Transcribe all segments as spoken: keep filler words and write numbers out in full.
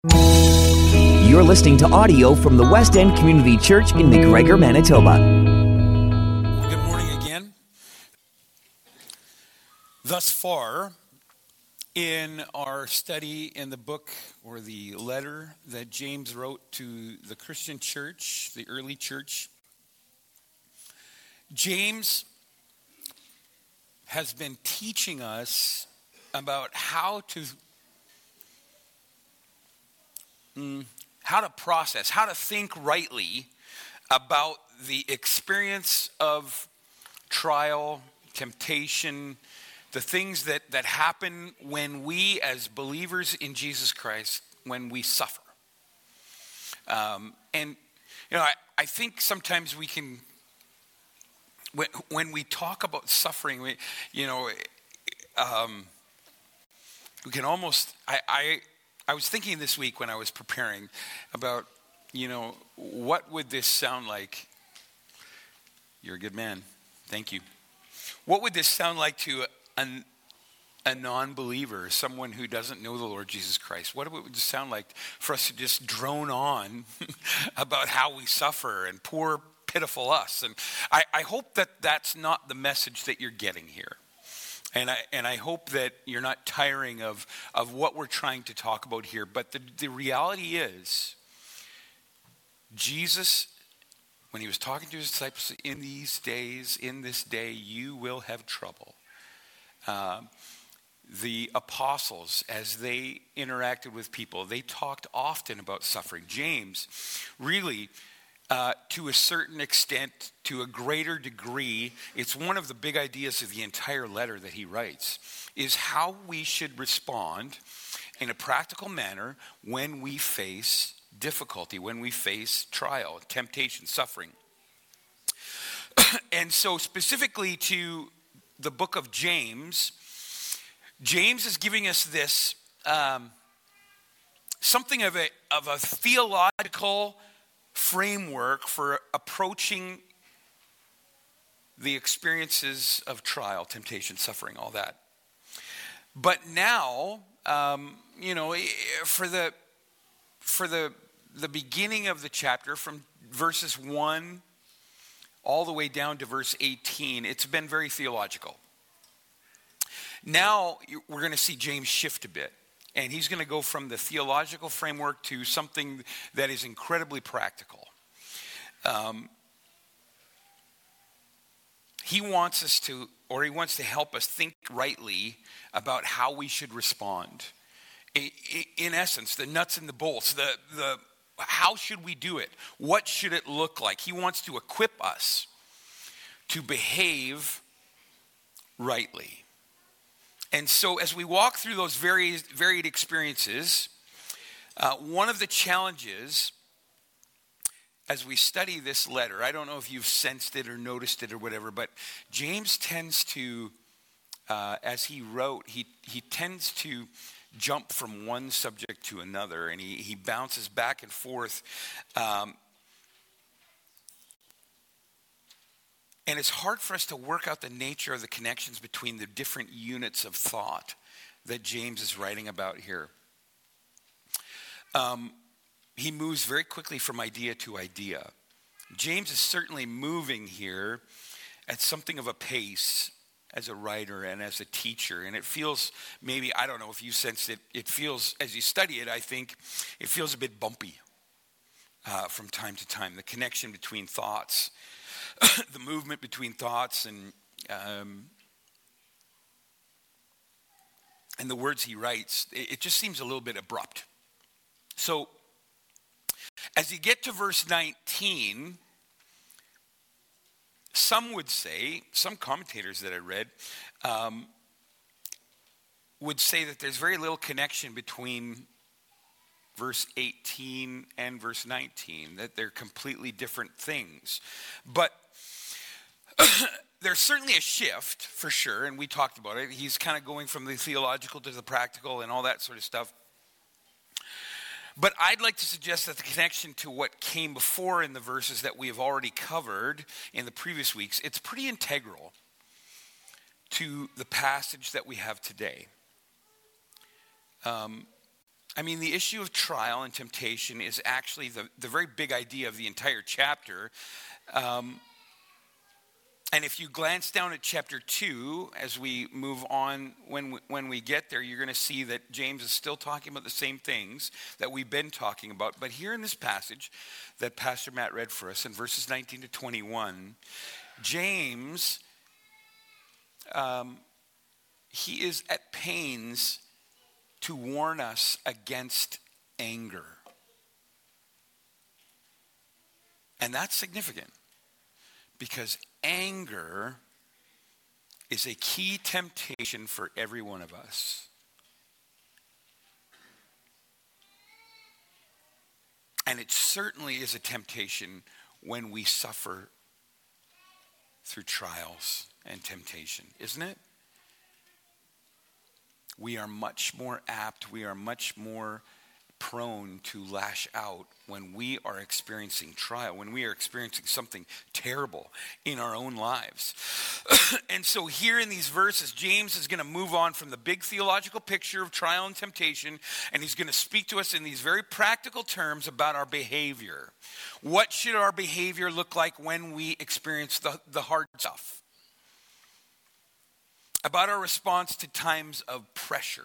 You're listening to audio from the West End Community Church in McGregor, Manitoba. Good morning again. Thus far, in our study in the book or the letter that James wrote to the Christian church, the early church, James has been teaching us about how to mm, how to process, how to think rightly about the experience of trial, temptation, the things that, that happen when we as believers in Jesus Christ, when we suffer. Um, and, you know, I, I think sometimes we can, when, when we talk about suffering, we, you know, um, we can almost, I, I I was thinking this week when I was preparing about, you know, what would this sound like? You're a good man. Thank you. What would this sound like to a, a non-believer, someone who doesn't know the Lord Jesus Christ? What would it sound like for us to just drone on about how we suffer and poor, pitiful us? And I, I hope that that's not the message that you're getting here. And I and I hope that you're not tiring of, of what we're trying to talk about here. But the, the reality is, Jesus, when he was talking to his disciples, in these days, in this day, you will have trouble. Uh, the apostles, as they interacted with people, they talked often about suffering. James really, Uh, to a certain extent, to a greater degree, it's one of the big ideas of the entire letter that he writes, is how we should respond in a practical manner when we face difficulty, when we face trial, temptation, suffering. And so specifically to the book of James, James is giving us this, um, something of a, of a theological framework for approaching the experiences of trial, temptation, suffering, all that. But now, um, you know, for the for the the beginning of the chapter, from verses one all the way down to verse eighteen, it's been very theological. Now we're going to see James shift a bit. And he's going to go from the theological framework to something that is incredibly practical. Um, he wants us to, or he wants to help us think rightly about how we should respond. In, in essence, the nuts and the bolts, the, the how should we do it? What should it look like? He wants to equip us to behave rightly. And so as we walk through those varied, varied experiences, uh, one of the challenges as we study this letter, I don't know if you've sensed it or noticed it or whatever, but James tends to, uh, as he wrote, he, he tends to jump from one subject to another, and he, he bounces back and forth. Um, And it's hard for us to work out the nature of the connections between the different units of thought that James is writing about here. Um, he moves very quickly from idea to idea. James is certainly moving here at something of a pace as a writer and as a teacher. And it feels, maybe, I don't know if you sense it, it feels, as you study it, I think it feels a bit bumpy uh, from time to time. The connection between thoughts, the movement between thoughts and um, and the words he writes, it, it just seems a little bit abrupt. So as you get to verse nineteen, some would say, some commentators that I read, um, would say that there's very little connection between verse eighteen and verse nineteen, that they're completely different things. But there's certainly a shift, for sure, and we talked about it. He's kind of going from the theological to the practical and all that sort of stuff. But I'd like to suggest that the connection to what came before in the verses that we have already covered in the previous weeks, it's pretty integral to the passage that we have today. Um, I mean, the issue of trial and temptation is actually the, the very big idea of the entire chapter. Um, and if you glance down at chapter two, as we move on, when we, when we get there, you're going to see that James is still talking about the same things that we've been talking about. But here in this passage that Pastor Matt read for us in verses nineteen to twenty-one, James, um, he is at pains to warn us against anger. And that's significant because anger is a key temptation for every one of us. And it certainly is a temptation when we suffer through trials and temptation, isn't it? We are much more apt, we are much more prone to lash out when we are experiencing trial, when we are experiencing something terrible in our own lives. And so here in these verses, James is going to move on from the big theological picture of trial and temptation, and he's going to speak to us in these very practical terms about our behavior. What should our behavior look like when we experience the, the hard stuff? About our response to times of pressure.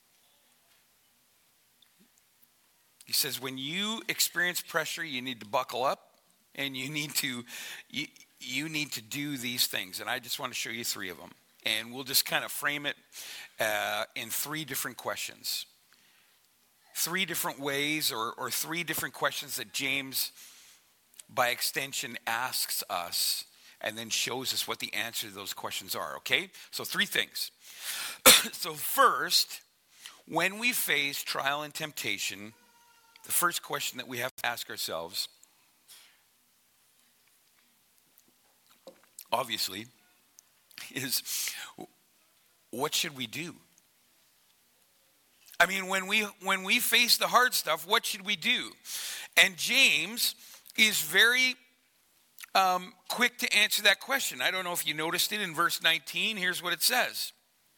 He says, when you experience pressure, you need to buckle up and you need to you, you need to do these things. And I just want to show you three of them. And we'll just kind of frame it uh, in three different questions. Three different ways or, or three different questions that James, by extension, asks us and then shows us what the answer to those questions are, okay? So three things. So first, when we face trial and temptation, the first question that we have to ask ourselves, obviously, is what should we do? I mean, when we when we face the hard stuff, what should we do? And James is very Um, quick to answer that question. I don't know if you noticed it in verse nineteen. Here's what it says.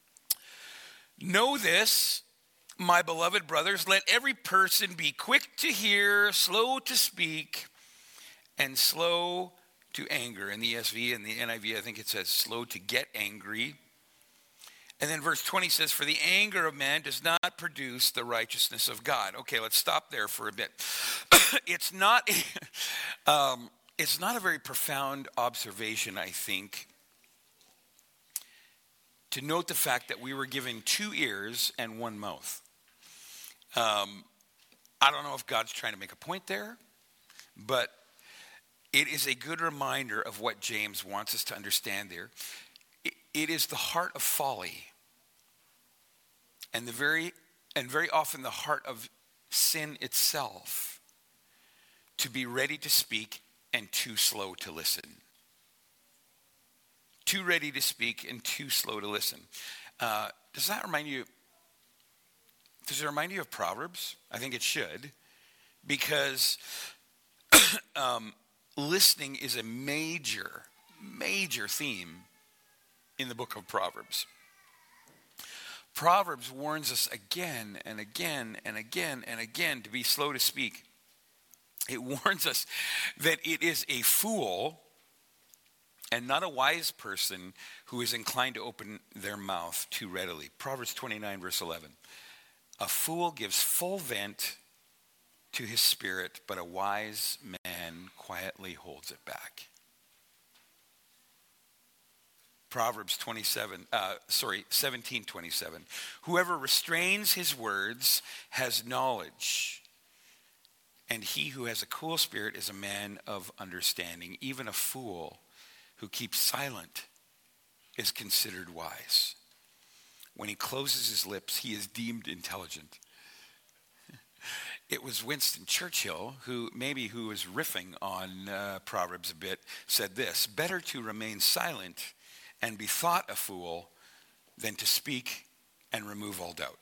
Know this, my beloved brothers, let every person be quick to hear, slow to speak, and slow to anger. In the E S V and the N I V, I think it says slow to get angry. And then verse twenty says, for the anger of man does not produce the righteousness of God. Okay, let's stop there for a bit. It's not... um, It's not a very profound observation, I think, to note the fact that we were given two ears and one mouth. Um, I don't know if God's trying to make a point there, but it is a good reminder of what James wants us to understand there. It, it is the heart of folly, and the very and very often the heart of sin itself, to be ready to speak and too slow to listen. Too ready to speak and too slow to listen. Uh, does that remind you, does it remind you of Proverbs? I think it should. Because um, listening is a major, major theme in the book of Proverbs. Proverbs warns us again and again and again and again to be slow to speak. It warns us that it is a fool and not a wise person who is inclined to open their mouth too readily. Proverbs twenty-nine, verse eleven. A fool gives full vent to his spirit, but a wise man quietly holds it back. Proverbs twenty-seven, uh, sorry, seventeen twenty-seven. Whoever restrains his words has knowledge, and he who has a cool spirit is a man of understanding. Even a fool who keeps silent is considered wise. When he closes his lips, he is deemed intelligent. It was Winston Churchill who, maybe who was riffing on uh, Proverbs a bit, said this: better to remain silent and be thought a fool than to speak and remove all doubt.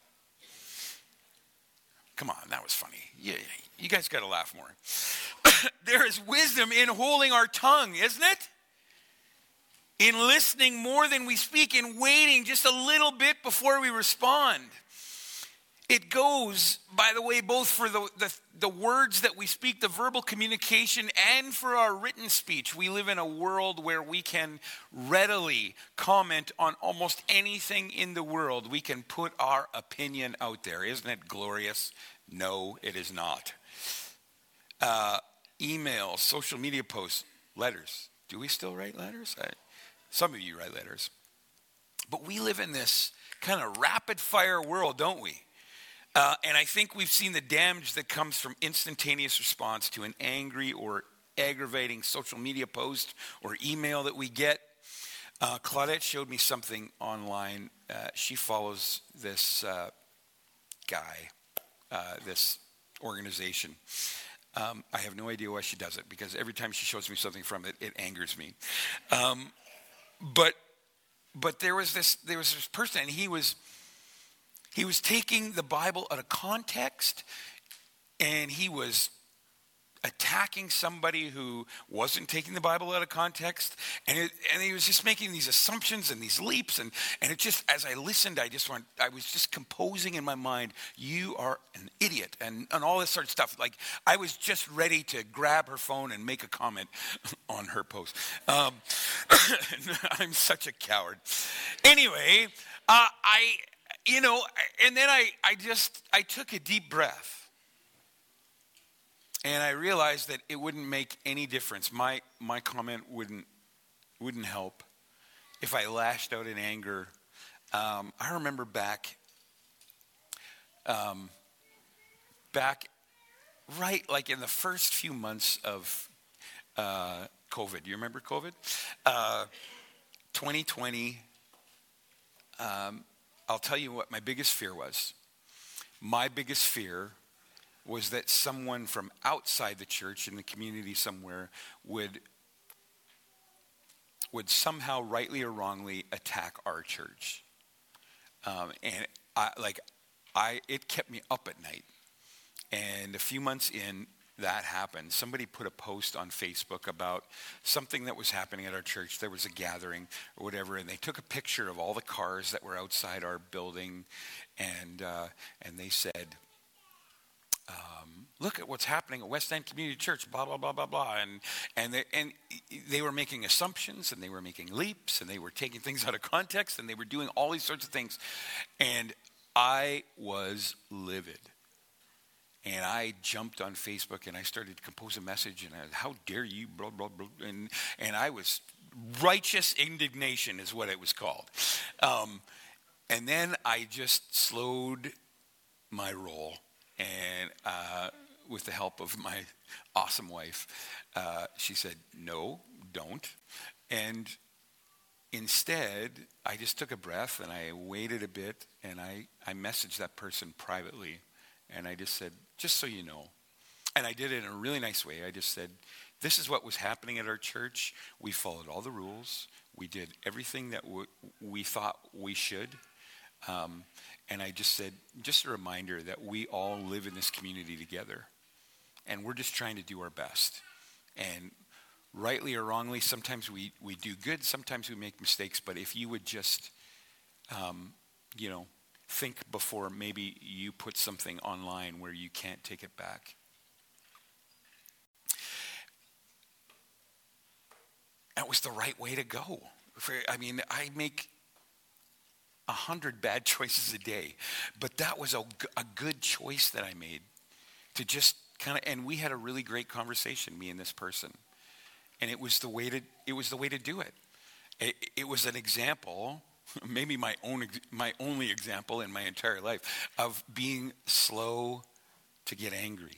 Come on, that was funny. Yeah, you guys got to laugh more. There is wisdom in holding our tongue, isn't it? In listening more than we speak, in waiting just a little bit before we respond. It goes, by the way, both for the, the, the words that we speak, the verbal communication, and for our written speech. We live in a world where we can readily comment on almost anything in the world. We can put our opinion out there. Isn't it glorious? No, it is not. Uh, emails, social media posts, letters. Do we still write letters? I, some of you write letters. But we live in this kind of rapid fire world, don't we? Uh, and I think we've seen the damage that comes from instantaneous response to an angry or aggravating social media post or email that we get. Uh, Claudette showed me something online. Uh, she follows this uh, guy, uh, this organization. Um, I have no idea why she does it, because every time she shows me something from it, it angers me. Um, but but there was this there was this person, and he was. He was taking the Bible out of context, and he was attacking somebody who wasn't taking the Bible out of context, and it, and he was just making these assumptions and these leaps, and, and it just, as I listened, I just went, I was just composing in my mind, you are an idiot, and, and all this sort of stuff. Like, I was just ready to grab her phone and make a comment on her post. Um, I'm such a coward. Anyway, uh, I... You know, and then I, I just, I took a deep breath. And I realized that it wouldn't make any difference. My my comment wouldn't wouldn't help if I lashed out in anger. Um, I remember back, um, back right, like in the first few months of uh, COVID. You remember COVID? Uh, twenty twenty. Um, I'll tell you what my biggest fear was. My biggest fear was that someone from outside the church in the community somewhere would would somehow, rightly or wrongly, attack our church. Um, and I, like, I, it kept me up at night. And a few months in, that happened. Somebody put a post on Facebook about something that was happening at our church. There was a gathering or whatever, and they took a picture of all the cars that were outside our building, and uh, and they said, um, "Look at what's happening at West End Community Church." Blah blah blah blah blah, and and they, and they were making assumptions, and they were making leaps, and they were taking things out of context, and they were doing all these sorts of things, and I was livid. And I jumped on Facebook and I started to compose a message, and I, how dare you, blah, blah, blah. And, and I was, righteous indignation is what it was called. Um, and then I just slowed my roll, and uh, with the help of my awesome wife, uh, she said, no, don't. And instead, I just took a breath and I waited a bit, and I, I messaged that person privately. And I just said, just so you know. And I did it in a really nice way. I just said, this is what was happening at our church. We followed all the rules. We did everything that w- we thought we should. Um, and I just said, just a reminder that we all live in this community together. And we're just trying to do our best. And rightly or wrongly, sometimes we, we do good, sometimes we make mistakes. But if you would just, um, you know, think before maybe you put something online where you can't take it back. That was the right way to go. I mean, I make a hundred bad choices a day, but that was a, a good choice that I made to just kind of, and we had a really great conversation, me and this person. And it was the way to, it was the way to do it. It, it was an example, maybe my own, my only example in my entire life, of being slow to get angry,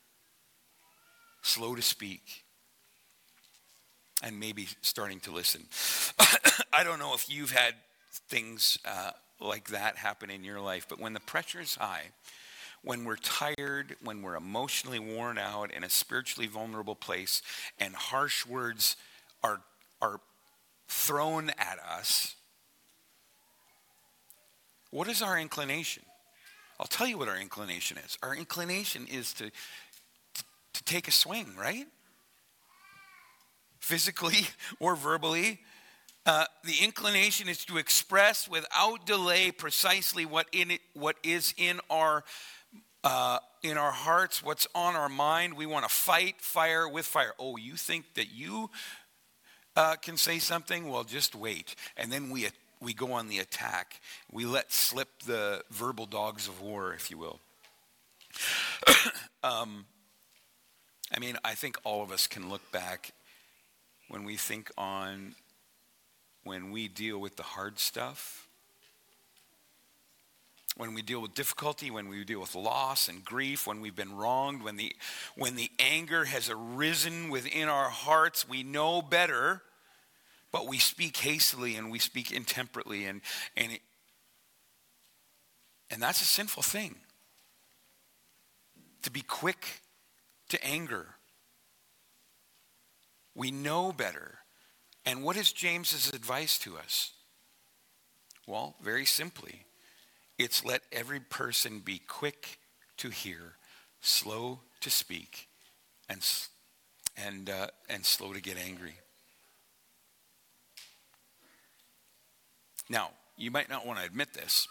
slow to speak, and maybe starting to listen. I don't know if you've had things uh, like that happen in your life, but when the pressure is high, when we're tired, when we're emotionally worn out in a spiritually vulnerable place, and harsh words are are thrown at us, what is our inclination? I'll tell you what our inclination is. Our inclination is to, to, to take a swing, right? Physically or verbally. Uh, the inclination is to express without delay precisely what in it, what is in our uh, in our hearts, what's on our mind. We want to fight fire with fire. Oh, you think that you uh, can say something? Well, just wait. And then we we go on the attack. We let slip the verbal dogs of war, if you will. um, I mean, I think all of us can look back when we think on when we deal with the hard stuff, when we deal with difficulty, when we deal with loss and grief, when we've been wronged, when the when the anger has arisen within our hearts, we know better, but we speak hastily and we speak intemperately, and and it, and that's a sinful thing. To be quick to anger. We know better. And what is James's advice to us? Well, very simply, it's let every person be quick to hear, slow to speak, and and uh, and slow to get angry. Now, you might not want to admit this,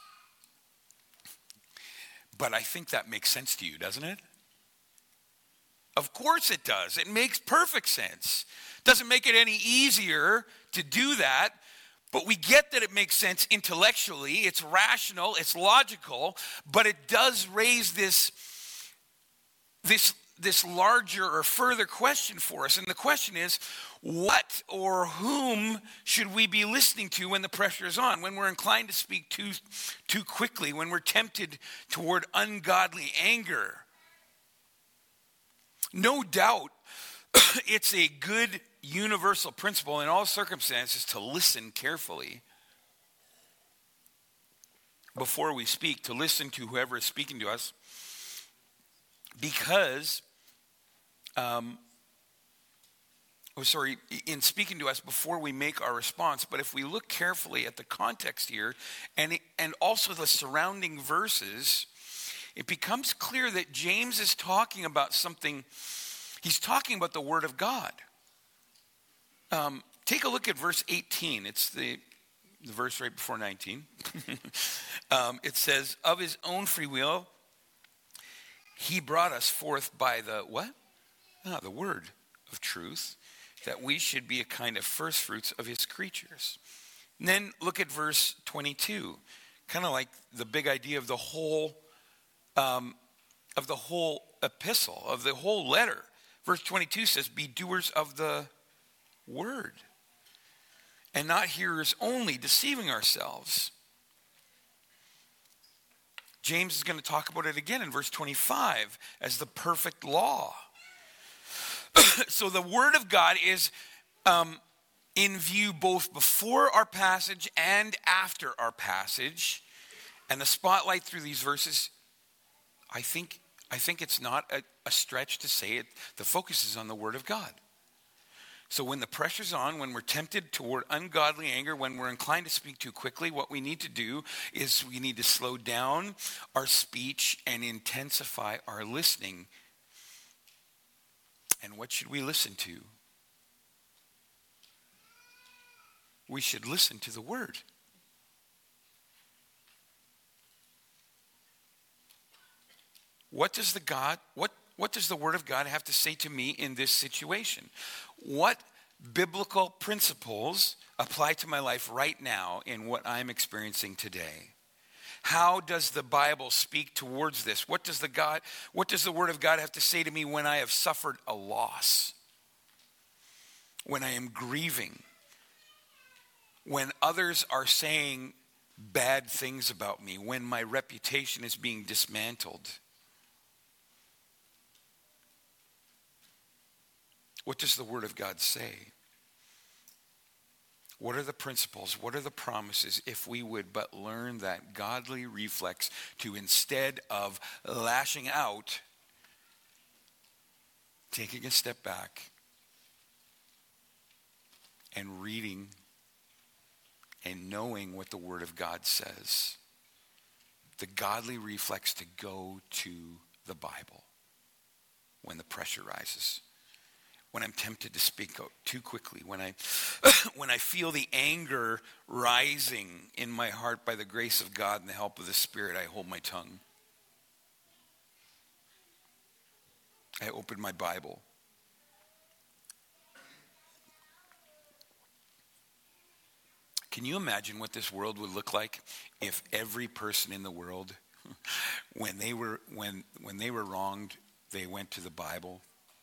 but I think that makes sense to you, doesn't it? Of course it does. It makes perfect sense. Doesn't make it any easier to do that, but we get that it makes sense intellectually. It's rational, it's logical, but it does raise this, this, this larger or further question for us. And the question is, what or whom should we be listening to when the pressure is on, when we're inclined to speak too, too quickly, when we're tempted toward ungodly anger? No doubt, it's a good universal principle in all circumstances to listen carefully before we speak, to listen to whoever is speaking to us, because, um, oh, sorry, in speaking to us before we make our response. But if we look carefully at the context here and and also the surrounding verses, it becomes clear that James is talking about something. He's talking about the Word of God. Um, take a look at verse eighteen. It's the, the verse right before nineteen. um, it says, of his own free will, he brought us forth by the what? Ah, the word of truth, that we should be a kind of first fruits of his creatures. And then look at verse twenty-two. Kind of like the big idea of the whole um, of the whole epistle, of the whole letter. Verse twenty-two says, be doers of the word, and not hearers only, deceiving ourselves. James is going to talk about it again in verse twenty-five as the perfect law. So the Word of God is um, in view both before our passage and after our passage. And the spotlight through these verses, I think, I think it's not a, a stretch to say it. The focus is on the Word of God. So when the pressure's on, when we're tempted toward ungodly anger, when we're inclined to speak too quickly, what we need to do is we need to slow down our speech and intensify our listening. And what should we listen to? We should listen to the Word. What does the God, what, what does the Word of God have to say to me in this situation? What biblical principles apply to my life right now in what I'm experiencing today? How does the Bible speak towards this? What does the God, what does the Word of God have to say to me when I have suffered a loss? When I am grieving? When others are saying bad things about me? When my reputation is being dismantled? What does the Word of God say? What are the principles? What are the promises if we would but learn that godly reflex to, instead of lashing out, taking a step back and reading and knowing what the Word of God says? The godly reflex to go to the Bible when the pressure rises. when I'm tempted to speak out too quickly, when I when I feel the anger rising in my heart by the grace of God and the help of the Spirit, I hold my tongue. I open my Bible. Can you imagine what this world would look like if every person in the world, when they were when when they were wronged, they went to the Bible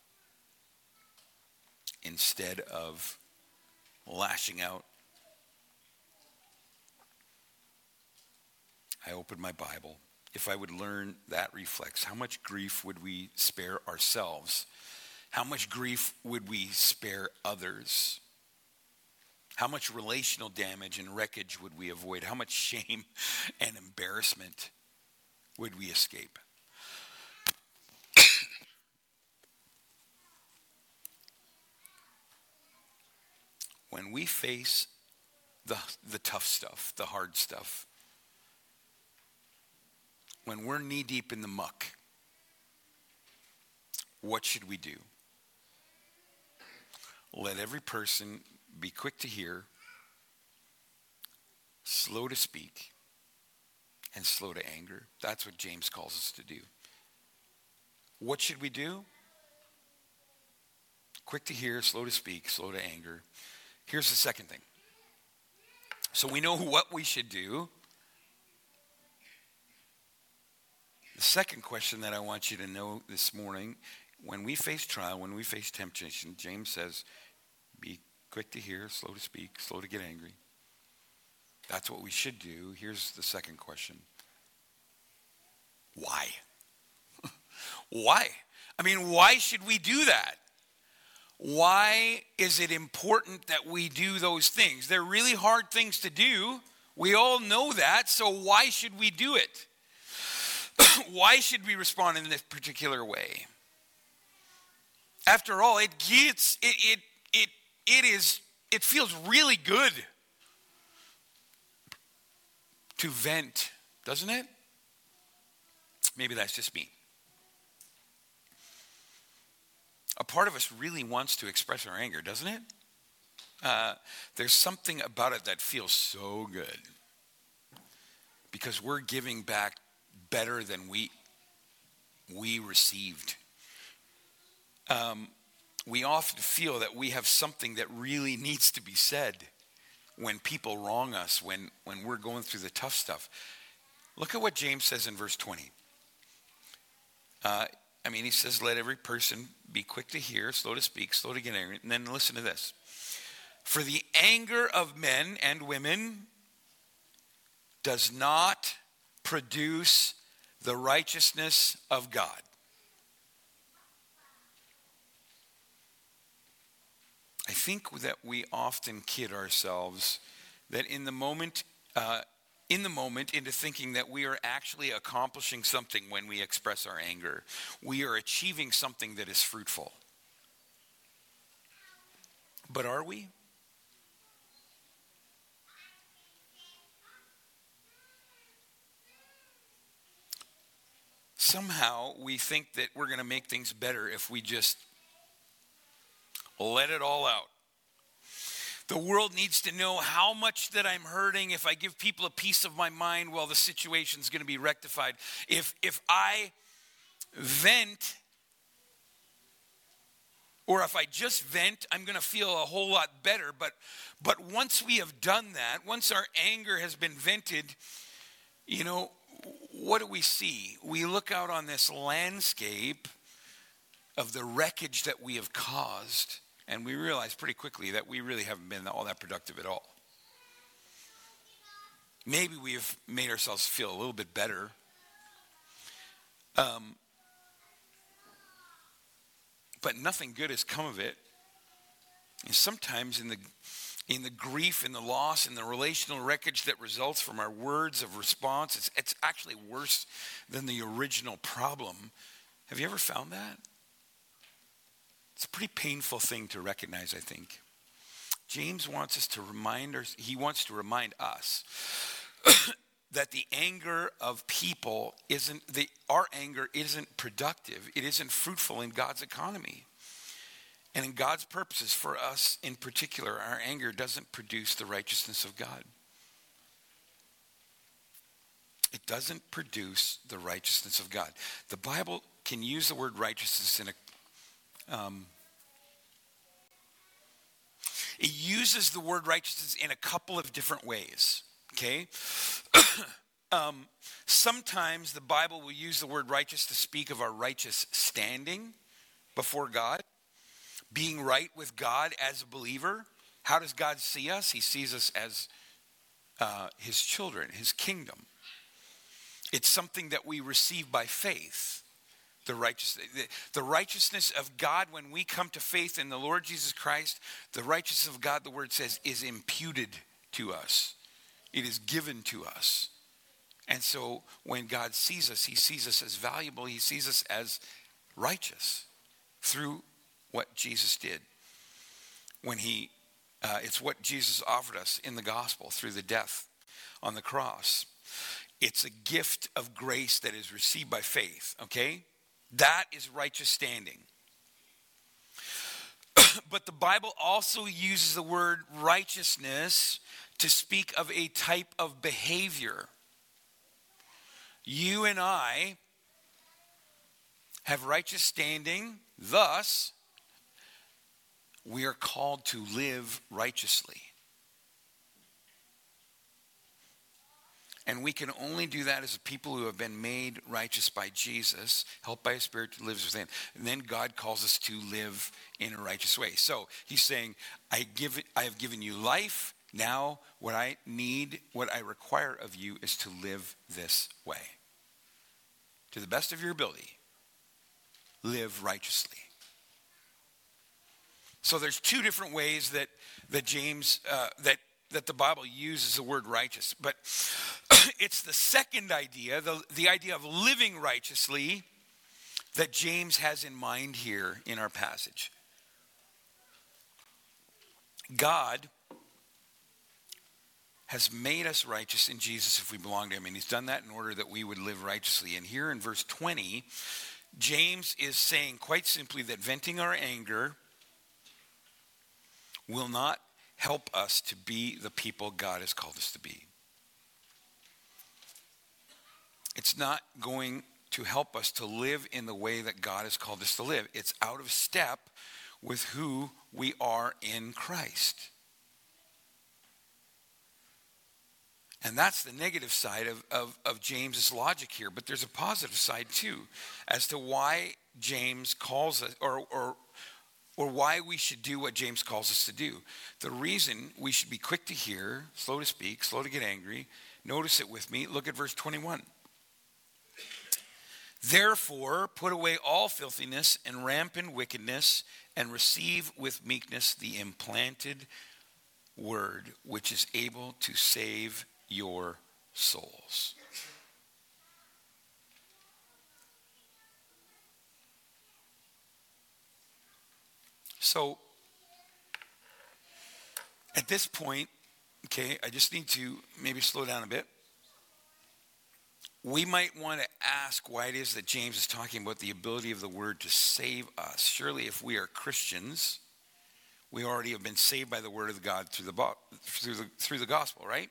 instead of lashing out? I opened my Bible. If I would learn that reflex, how much grief would we spare ourselves? How much grief would we spare others? How much relational damage and wreckage would we avoid? How much shame and embarrassment would we escape? When we face the, the tough stuff, the hard stuff, when we're knee-deep in the muck, what should we do? Let every person be quick to hear, slow to speak, and slow to anger. That's what James calls us to do. What should we do? Quick to hear, slow to speak, slow to anger. Here's the second thing. So we know what we should do. The second question that I want you to know this morning, when we face trial, when we face temptation, James says, be quick to hear, slow to speak, slow to get angry. That's what we should do. Here's the second question. Why? Why? I mean, why should we do that? Why is it important that we do those things? They're really hard things to do. We all know that, so why should we do it? Why should we respond in this particular way? After all, it gets it it it it is it feels really good to vent, doesn't it? Maybe that's just me. A part of us really wants to express our anger, doesn't it? Uh, there's something about it that feels so good because we're giving back better than we we received. Um, we often feel that we have something that really needs to be said when people wrong us, when, when we're going through the tough stuff. Look at what James says in verse twenty. Uh, I mean, he says, let every person be quick to hear, slow to speak, slow to get angry. And then listen to this. For the anger of men and women does not produce the righteousness of God. I think that we often kid ourselves that in the moment, uh, in the moment, into thinking that we are actually accomplishing something when we express our anger. We are achieving something that is fruitful. But are we? Somehow we think that we're going to make things better if we just let it all out. The world needs to know how much that I'm hurting. If I give people a piece of my mind, well, the situation's going to be rectified. If if I vent, or if I just vent, I'm going to feel a whole lot better. But but once we have done that, once our anger has been vented, you know, what do we see? We look out on this landscape of the wreckage that we have caused, and we realize pretty quickly that we really haven't been all that productive at all. Maybe we have made ourselves feel a little bit better. Um, but nothing good has come of it. And sometimes in the in the grief, in the loss, in the relational wreckage that results from our words of response, it's, it's actually worse than the original problem. Have you ever found that? It's a pretty painful thing to recognize, I think. James wants us to remind us, he wants to remind us that the anger of people isn't, the, our anger isn't productive. It isn't fruitful in God's economy. And in God's purposes for us in particular, our anger doesn't produce the righteousness of God. It doesn't produce the righteousness of God. The Bible can use the word righteousness in a... Um, it uses the word righteousness in a couple of different ways, okay? um, sometimes the Bible will use the word righteous to speak of our righteous standing before God, being right with God as a believer. How does God see us? He sees us as uh, his children, his kingdom. It's something that we receive by faith. The righteous, the, the righteousness of God, when we come to faith in the Lord Jesus Christ, the righteousness of God, the word says, is imputed to us. It is given to us. And so when God sees us, he sees us as valuable. He sees us as righteous through what Jesus did. When he, uh, it's what Jesus offered us in the gospel through the death on the cross. It's a gift of grace that is received by faith, okay? That is righteous standing. But the Bible also uses the word righteousness to speak of a type of behavior. You and I have righteous standing, thus, we are called to live righteously. And we can only do that as a people who have been made righteous by Jesus, helped by a Spirit who lives within. And then God calls us to live in a righteous way. So he's saying, I give, I have given you life. Now what I need, what I require of you is to live this way. To the best of your ability, live righteously. So there's two different ways that, that James, uh, that that the Bible uses the word righteous. But it's the second idea, the, the idea of living righteously, that James has in mind here in our passage. God has made us righteous in Jesus if we belong to him. And he's done that in order that we would live righteously. And here in verse twenty, James is saying quite simply that venting our anger will not help us to be the people God has called us to be. It's not going to help us to live in the way that God has called us to live. It's out of step with who we are in Christ. And that's the negative side of, of, of James's logic here. But there's a positive side too, as to why James calls us, or or Or why we should do what James calls us to do. The reason we should be quick to hear, slow to speak, slow to get angry. Notice it with me. Look at verse twenty-one. Therefore, put away all filthiness and rampant wickedness, and receive with meekness the implanted word, which is able to save your souls. So, at this point, okay, I just need to maybe slow down a bit. We might want to ask why it is that James is talking about the ability of the word to save us. Surely if we are Christians, we already have been saved by the word of God through the through the, through the gospel, right?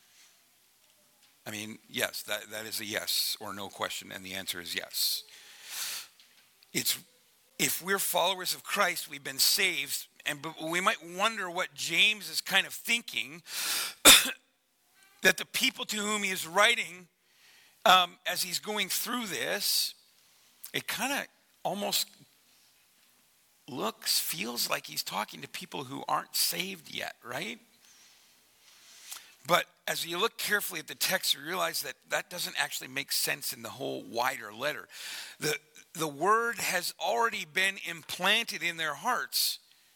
I mean, yes, that, that is a yes or no question, and the answer is yes. It's If we're followers of Christ, we've been saved, and we might wonder what James is kind of thinking, that the people to whom he is writing, um, as he's going through this, it kind of almost looks, feels like he's talking to people who aren't saved yet, right? But as you look carefully at the text, you realize that that doesn't actually make sense in the whole wider letter. The The word has already been implanted in their hearts.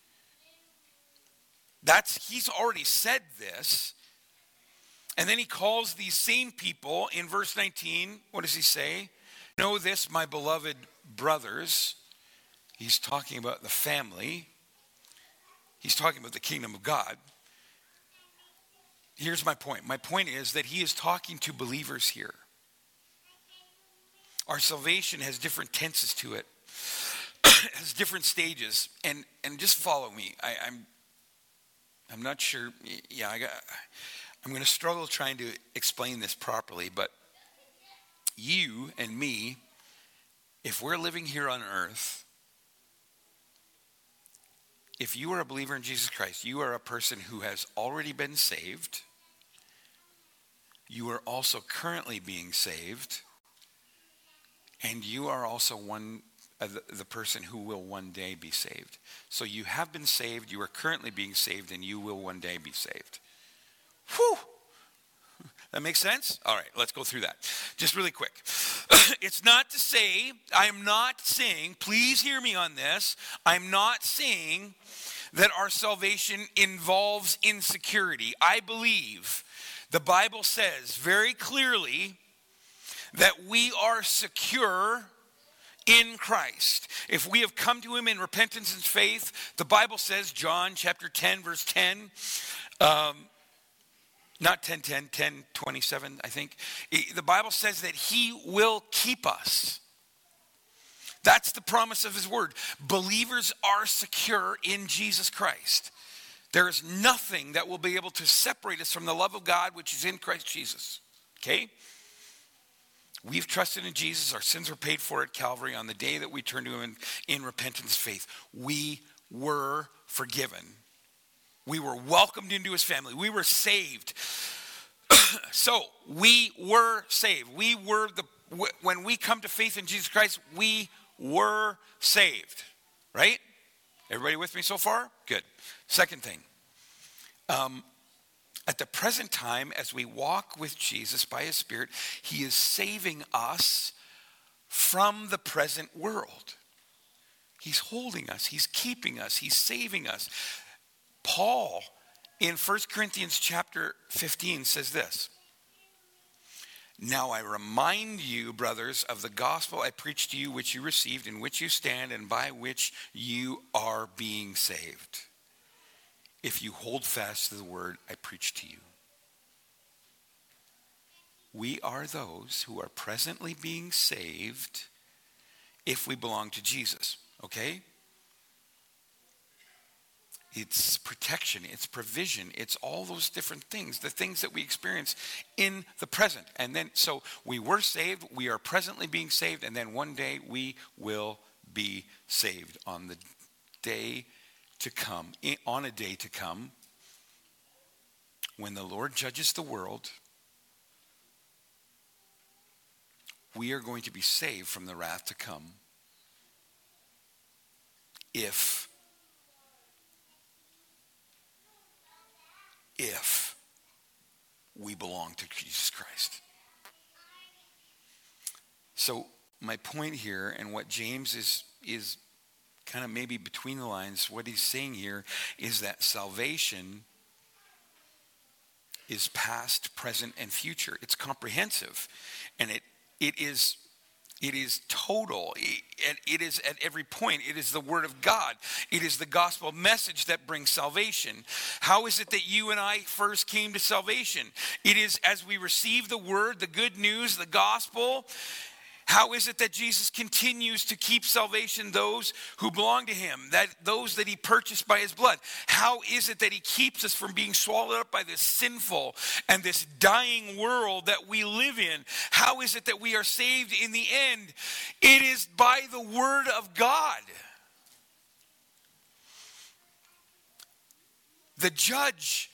That's, he's already said this. And then he calls these same people in verse nineteen. What does he say? Know this, my beloved brothers. He's talking about the family. He's talking about the kingdom of God. Here's my point. My point is that he is talking to believers here. Our salvation has different tenses to it. has different stages, and, and just follow me. I, I'm I'm not sure. Yeah, I got. I'm going to struggle trying to explain this properly, but you and me, if we're living here on earth, if you are a believer in Jesus Christ, you are a person who has already been saved. You are also currently being saved, and you are also one uh, the, the person who will one day be saved. So you have been saved, you are currently being saved, and you will one day be saved. Whew! That makes sense? All right, let's go through that. Just really quick. It's not to say, I'm not saying, please hear me on this, I'm not saying that our salvation involves insecurity. I believe the Bible says very clearly that we are secure in Christ. If we have come to him in repentance and faith, the Bible says, John chapter ten, verse ten, um, not ten ten, ten twenty-seven, I think. The Bible says that he will keep us. That's the promise of his word. Believers are secure in Jesus Christ. There is nothing that will be able to separate us from the love of God which is in Christ Jesus. Okay? We've trusted in Jesus. Our sins were paid for at Calvary on the day that we turned to him in, in repentance faith. We were forgiven. We were welcomed into his family. We were saved. So, we were saved. We were the, when we come to faith in Jesus Christ, we were saved. Right? Everybody with me so far? Good. Second thing. Um, at the present time, as we walk with Jesus by his Spirit, he is saving us from the present world. He's holding us. He's keeping us. He's saving us. Paul, in First Corinthians chapter fifteen, says this. Now I remind you, brothers, of the gospel I preached to you, which you received, in which you stand, and by which you are being saved, if you hold fast to the word I preached to you. We are those who are presently being saved if we belong to Jesus, okay? It's protection, it's provision, it's all those different things, the things that we experience in the present. And then, so we were saved, we are presently being saved, and then one day we will be saved on the day to come, on a day to come, when the Lord judges the world. We are going to be saved from the wrath to come if if we belong to Jesus Christ. So my point here, and what James is is kind of maybe between the lines, what he's saying here is that salvation is past, present, and future. It's comprehensive, and it it is It is total. It, it is at every point. It is the word of God. It is the gospel message that brings salvation. How is it that you and I first came to salvation? It is as we receive the word, the good news, the gospel. How is it that Jesus continues to keep salvation those who belong to him, that those that he purchased by his blood? How is it that he keeps us from being swallowed up by this sinful and this dying world that we live in? How is it that we are saved in the end? It is by the word of God. The judge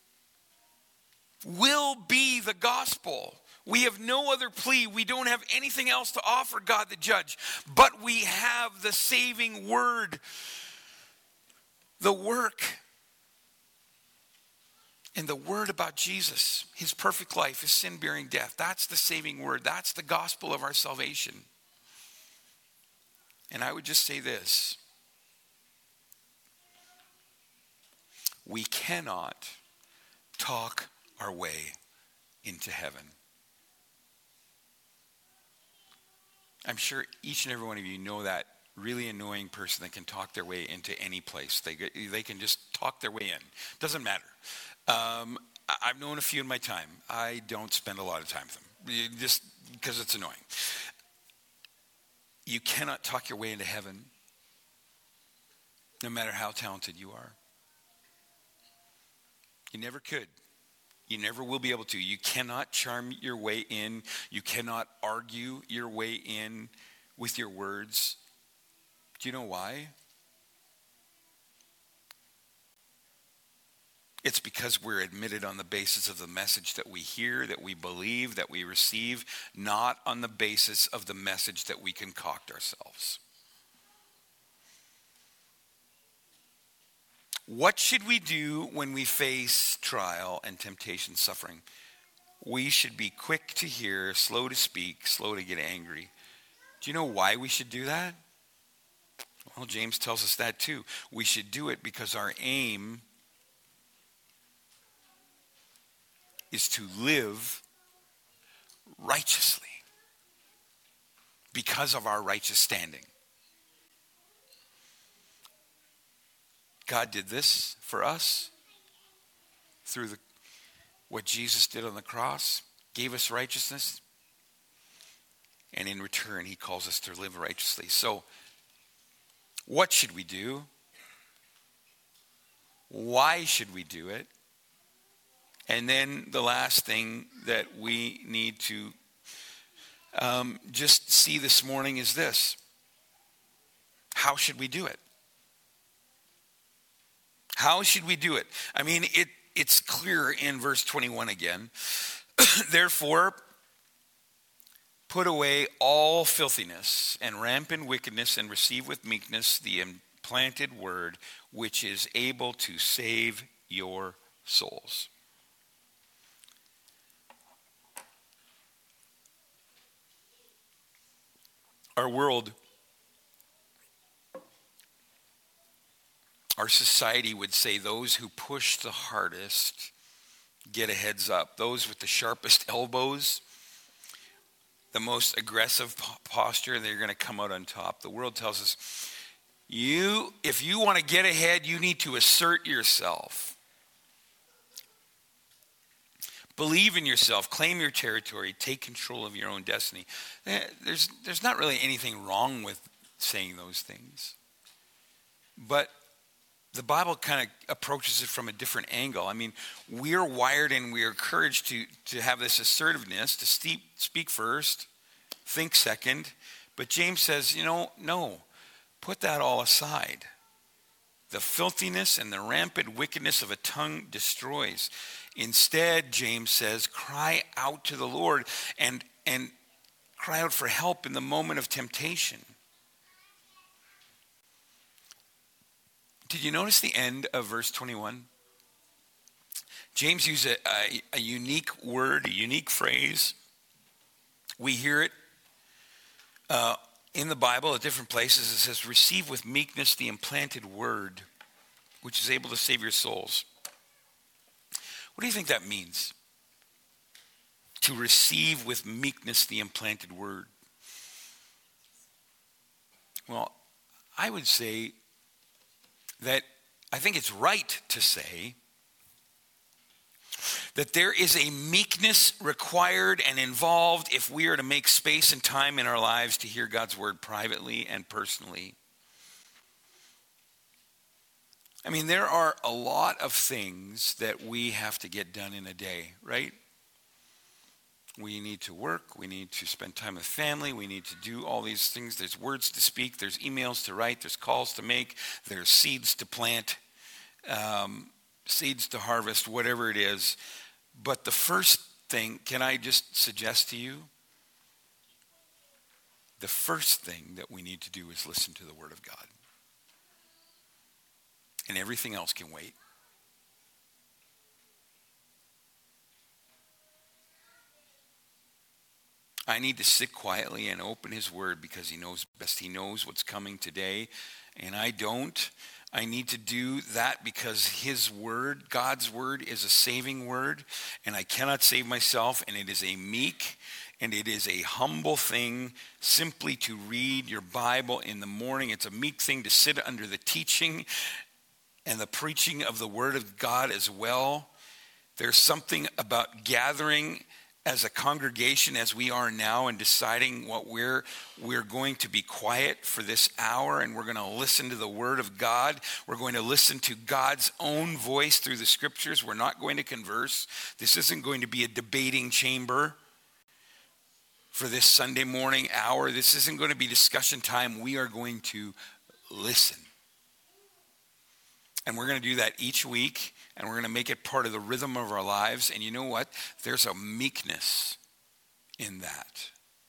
will be the gospel. We have no other plea. We don't have anything else to offer God the judge. But we have the saving word, the work, and the word about Jesus, his perfect life, his sin-bearing death. That's the saving word. That's the gospel of our salvation. And I would just say this. We cannot talk our way into heaven. I'm sure each and every one of you know that really annoying person that can talk their way into any place. They they can just talk their way in. Doesn't matter. Um, I've known a few in my time. I don't spend a lot of time with them, just because it's annoying. You cannot talk your way into heaven. no matter how talented you are. You never could. You never will be able to. You cannot charm your way in. You cannot argue your way in with your words. Do you know why? It's because we're admitted on the basis of the message that we hear, that we believe, that we receive, not on the basis of the message that we concoct ourselves. What should we do when we face trial and temptation, suffering? We should be quick to hear, slow to speak, slow to get angry. Do you know why we should do that? Well, James tells us that too. We should do it because our aim is to live righteously because of our righteous standing. God did this for us through the, what Jesus did on the cross, gave us righteousness, and in return, he calls us to live righteously. So, what should we do? Why should we do it? And then the last thing that we need to um, just see this morning is this. How should we do it? How should we do it? I mean, it, it's clear in verse twenty-one again. Therefore, put away all filthiness and rampant wickedness and receive with meekness the implanted word, which is able to save your souls. Our world, our society would say those who push the hardest get a heads up. Those with the sharpest elbows, the most aggressive posture, they're going to come out on top. The world tells us, you, if you want to get ahead, you need to assert yourself. Believe in yourself, claim your territory, take control of your own destiny. There's, there's not really anything wrong with saying those things. But the Bible kind of approaches it from a different angle. I mean, we're wired and we are encouraged to, to have this assertiveness, to speak, speak first, think second. But James says, you know, no, put that all aside. The filthiness and the rampant wickedness of a tongue destroys. Instead, James says, cry out to the Lord and, and cry out for help in the moment of temptation. Did you notice the end of verse twenty-one? James used a, a, a unique word, a unique phrase. We hear it uh, in the Bible at different places. It says, receive with meekness the implanted word, which is able to save your souls. What do you think that means? To receive with meekness the implanted word. Well, I would say that I think it's right to say that there is a meekness required and involved if we are to make space and time in our lives to hear God's word privately and personally. I mean, there are a lot of things that we have to get done in a day, right? We need to work. We need to spend time with family. We need to do all these things. There's words to speak. There's emails to write. There's calls to make. There's seeds to plant, um, seeds to harvest, whatever it is. But the first thing, can I just suggest to you? The first thing that we need to do is listen to the Word of God. And everything else can wait. I need to sit quietly and open his word because he knows best. He knows what's coming today, and I don't. I need to do that because his word, God's word, is a saving word, and I cannot save myself, and it is a meek and it is a humble thing simply to read your Bible in the morning. It's a meek thing to sit under the teaching and the preaching of the word of God as well. There's something about gathering as a congregation as we are now and deciding what we're we're going to be quiet for this hour, and we're going to listen to the word of God. We're going to listen to God's own voice through the scriptures. We're not going to converse. This isn't going to be a debating chamber for this Sunday morning hour. This isn't going to be discussion time. We are going to listen. And we're going to do that each week, and we're going to make it part of the rhythm of our lives. And you know what? There's a meekness in that.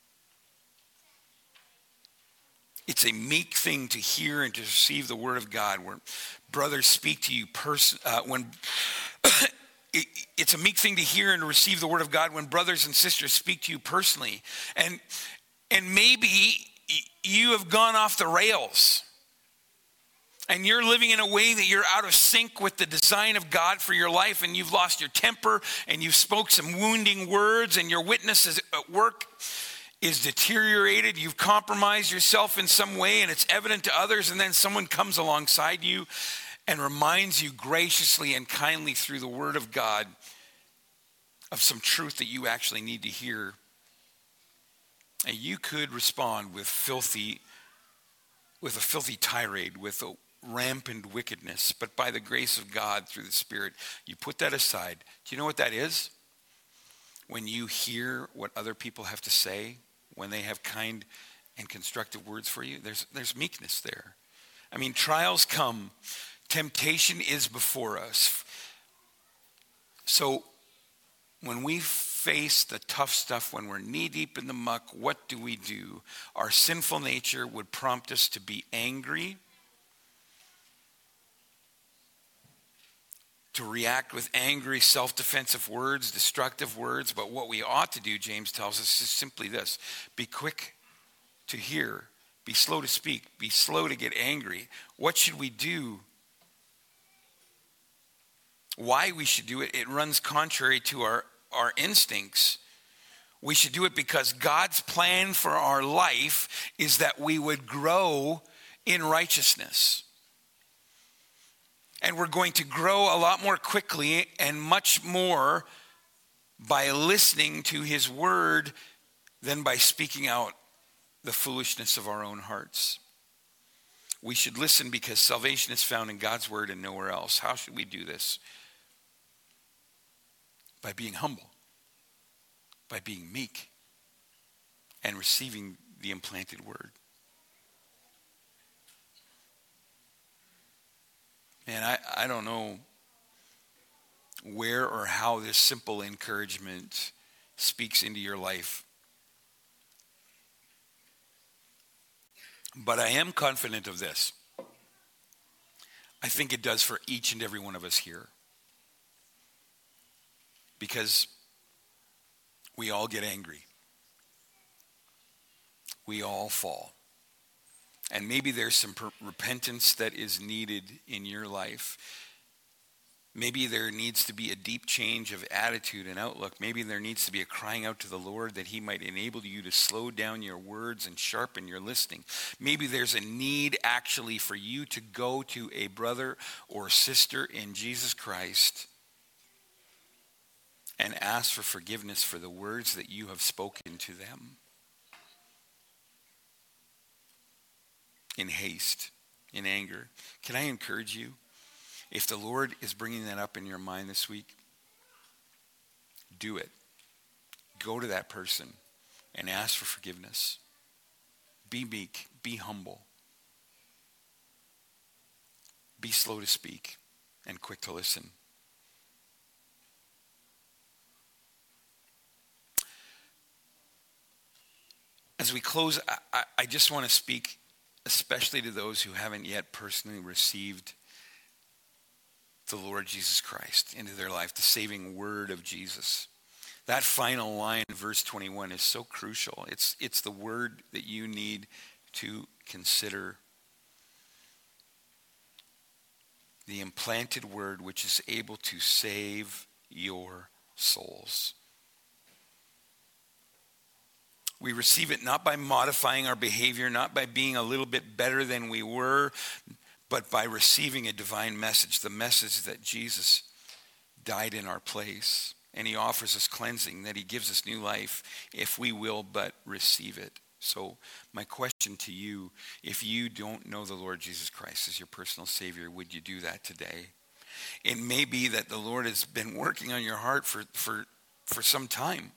It's a meek thing to hear and to receive the word of God, where brothers speak to you pers- uh, when it, it's a meek thing to hear and to receive the word of God when brothers and sisters speak to you personally. And and maybe you have gone off the rails, and you're living in a way that you're out of sync with the design of God for your life, and you've lost your temper, and you've spoke some wounding words, and your witness is at work is deteriorated. You've compromised yourself in some way, and it's evident to others, and then someone comes alongside you and reminds you graciously and kindly through the word of God of some truth that you actually need to hear. And you could respond with filthy, with a filthy tirade, with a rampant wickedness, but by the grace of God through the Spirit, you put that aside. Do you know what that is? When you hear what other people have to say, when they have kind and constructive words for you, there's there's meekness there. I mean, trials come, temptation is before us. So when we face the tough stuff, when we're knee deep in the muck, what do we do? Our sinful nature would prompt us to be angry, to react with angry, self-defensive words, destructive words. But what we ought to do, James tells us, is simply this: be quick to hear, be slow to speak, be slow to get angry. What should we do? Why we should do it? It runs contrary to our, our instincts. We should do it because God's plan for our life is that we would grow in righteousness. And we're going to grow a lot more quickly and much more by listening to his word than by speaking out the foolishness of our own hearts. We should listen because salvation is found in God's word and nowhere else. How should we do this? By being humble, by being meek, and receiving the implanted word. Man, I, I don't know where or how this simple encouragement speaks into your life. But I am confident of this. I think it does for each and every one of us here. Because we all get angry. We all fall. And maybe there's some per- repentance that is needed in your life. Maybe there needs to be a deep change of attitude and outlook. Maybe there needs to be a crying out to the Lord that he might enable you to slow down your words and sharpen your listening. Maybe there's a need actually for you to go to a brother or sister in Jesus Christ and ask for forgiveness for the words that you have spoken to them in haste, in anger. Can I encourage you? If the Lord is bringing that up in your mind this week, do it. Go to that person and ask for forgiveness. Be meek. Be humble. Be slow to speak and quick to listen. As we close, I, I just want to speak especially to those who haven't yet personally received the Lord Jesus Christ into their life, the saving word of Jesus. That final line in verse twenty-one is so crucial. It's, it's the word that you need to consider. The implanted word which is able to save your souls. We receive it not by modifying our behavior, not by being a little bit better than we were, but by receiving a divine message, the message that Jesus died in our place and he offers us cleansing, that he gives us new life if we will but receive it. So my question to you, if you don't know the Lord Jesus Christ as your personal Savior, would you do that today? It may be that the Lord has been working on your heart for, for, for some time.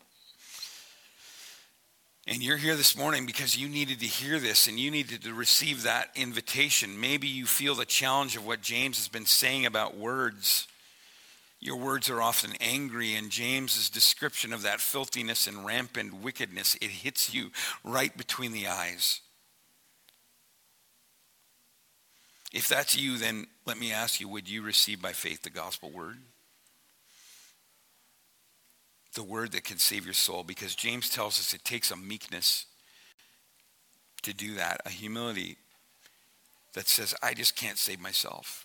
And you're here this morning because you needed to hear this and you needed to receive that invitation. Maybe you feel the challenge of what James has been saying about words. Your words are often angry, and James's description of that filthiness and rampant wickedness, it hits you right between the eyes. If that's you, then let me ask you, would you receive by faith the gospel word? The word that can save your soul, because James tells us it takes a meekness to do that, a humility that says, I just can't save myself.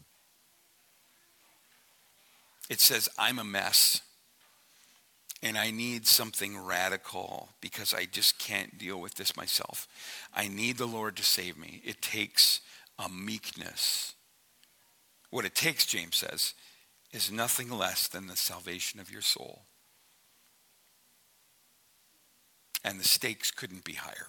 It says, I'm a mess, and I need something radical because I just can't deal with this myself. I need the Lord to save me. It takes a meekness. What it takes, James says, is nothing less than the salvation of your soul. And the stakes couldn't be higher.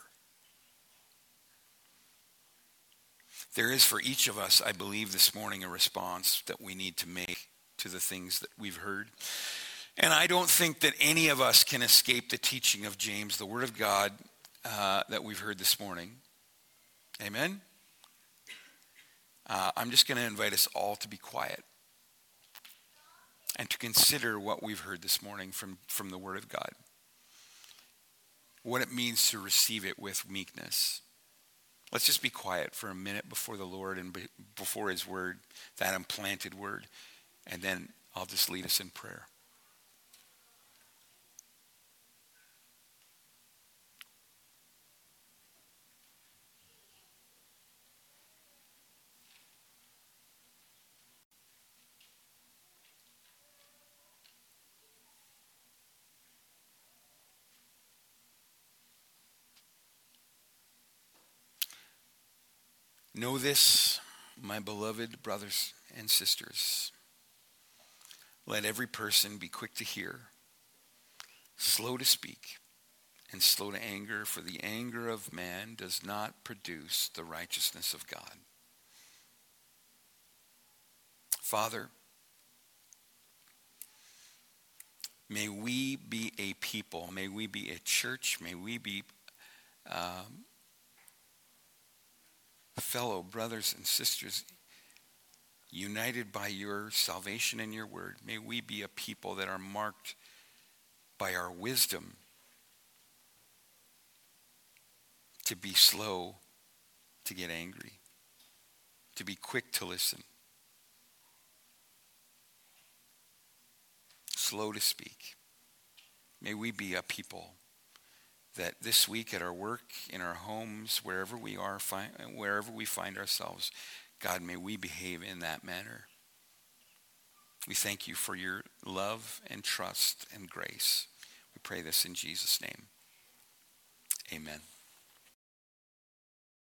There is for each of us, I believe this morning, a response that we need to make to the things that we've heard. And I don't think that any of us can escape the teaching of James, the Word of God uh, that we've heard this morning. Amen? Uh, I'm just going to invite us all to be quiet and to consider what we've heard this morning from, from the Word of God. What it means to receive it with meekness. Let's just be quiet for a minute before the Lord and be, before his word, that implanted word. And then I'll just lead us in prayer. Know this, my beloved brothers and sisters. Let every person be quick to hear, slow to speak, and slow to anger, for the anger of man does not produce the righteousness of God. Father, may we be a people, may we be a church, may we be um, fellow brothers and sisters united by your salvation and your word. May we be a people that are marked by our wisdom to be slow to get angry, to be quick to listen, slow to speak. May we be a people that this week at our work, in our homes, wherever we are, fi- wherever we find ourselves, God, may we behave in that manner. We thank you for your love and trust and grace. We pray this in Jesus' name. Amen.